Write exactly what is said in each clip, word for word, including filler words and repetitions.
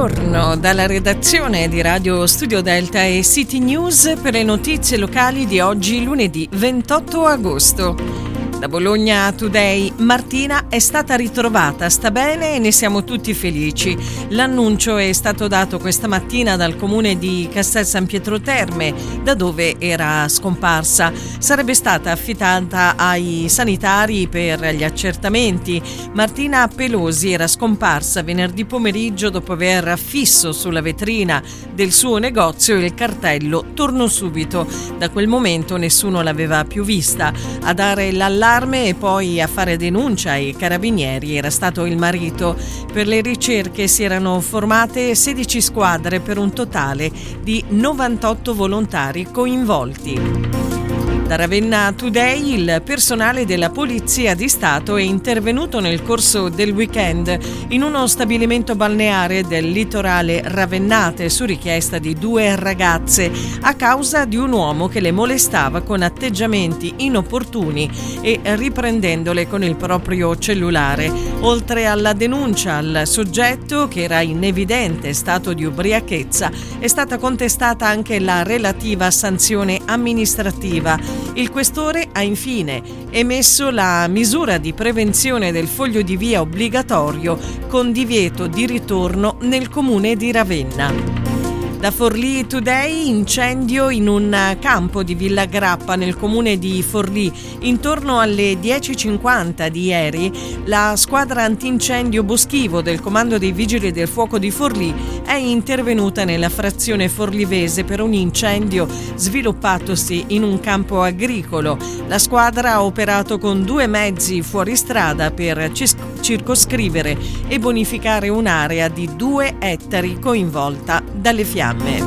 Buongiorno dalla redazione di Radio Studio Delta e City News per le notizie locali di oggi, lunedì ventotto agosto. Da Bologna Today, Martina è stata ritrovata, sta bene e ne siamo tutti felici. L'annuncio è stato dato questa mattina dal comune di Castel San Pietro Terme, da dove era scomparsa. Sarebbe stata affidata ai sanitari per gli accertamenti. Martina Pelosi era scomparsa venerdì pomeriggio dopo aver affisso sulla vetrina del suo negozio il cartello "Torno subito". Da quel momento nessuno l'aveva più vista. A dare l'allarme e poi a fare denuncia ai carabinieri era stato il marito. Per le ricerche si erano formate sedici squadre per un totale di novantotto volontari coinvolti. Da Ravenna Today, il personale della Polizia di Stato è intervenuto nel corso del weekend in uno stabilimento balneare del litorale ravennate su richiesta di due ragazze a causa di un uomo che le molestava con atteggiamenti inopportuni e riprendendole con il proprio cellulare. Oltre alla denuncia al soggetto, che era in evidente stato di ubriachezza, è stata contestata anche la relativa sanzione amministrativa. Il questore ha infine emesso la misura di prevenzione del foglio di via obbligatorio con divieto di ritorno nel comune di Ravenna. Da Forlì Today, incendio in un campo di Villa Grappa nel comune di Forlì. Intorno alle dieci e cinquanta di ieri, la squadra antincendio boschivo del Comando dei Vigili del Fuoco di Forlì è intervenuta nella frazione forlivese per un incendio sviluppatosi in un campo agricolo. La squadra ha operato con due mezzi fuoristrada per circoscrivere e bonificare un'area di due ettari coinvolta dalle fiamme.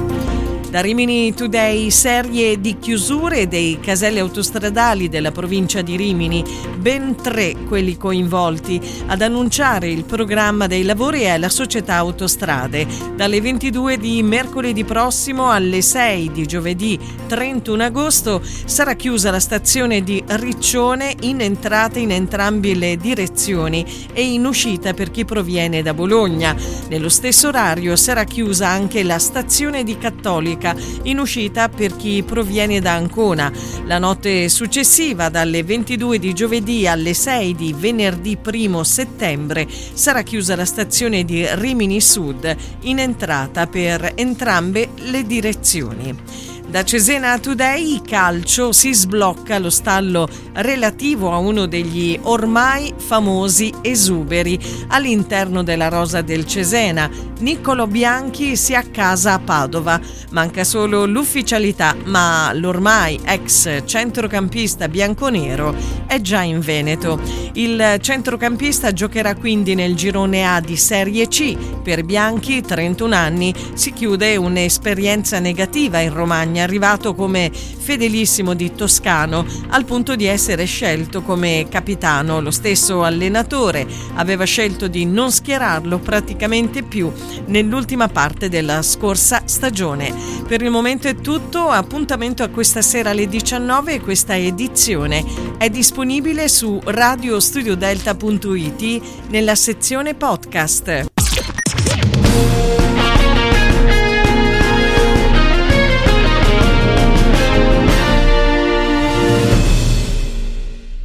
Da Rimini Today, serie di chiusure dei caselli autostradali della provincia di Rimini, ben tre quelli coinvolti. Ad annunciare il programma dei lavori è la società Autostrade. Dalle ventidue di mercoledì prossimo alle sei di giovedì trentuno agosto sarà chiusa la stazione di Riccione in entrata in entrambe le direzioni e in uscita per chi proviene da Bologna. Nello stesso orario sarà chiusa anche la stazione di Cattolica in uscita per chi proviene da Ancona. La notte successiva, dalle ventidue di giovedì alle sei di venerdì primo settembre, sarà chiusa la stazione di Rimini Sud in entrata per entrambe le direzioni. Da Cesena Today, calcio, si sblocca lo stallo relativo a uno degli ormai famosi esuberi all'interno della rosa del Cesena. Niccolò Bianchi si accasa a Padova. Manca solo l'ufficialità, ma l'ormai ex centrocampista bianconero è già in Veneto. Il centrocampista giocherà quindi nel girone A di Serie C. Per Bianchi, trentuno anni, si chiude un'esperienza negativa in Romagna, arrivato come fedelissimo di Toscano al punto di essere scelto come capitano. Lo stesso allenatore aveva scelto di non schierarlo praticamente più nell'ultima parte della scorsa stagione. Per il momento è tutto, appuntamento a questa sera alle diciannove e questa edizione è disponibile su radio studio delta punto it nella sezione podcast.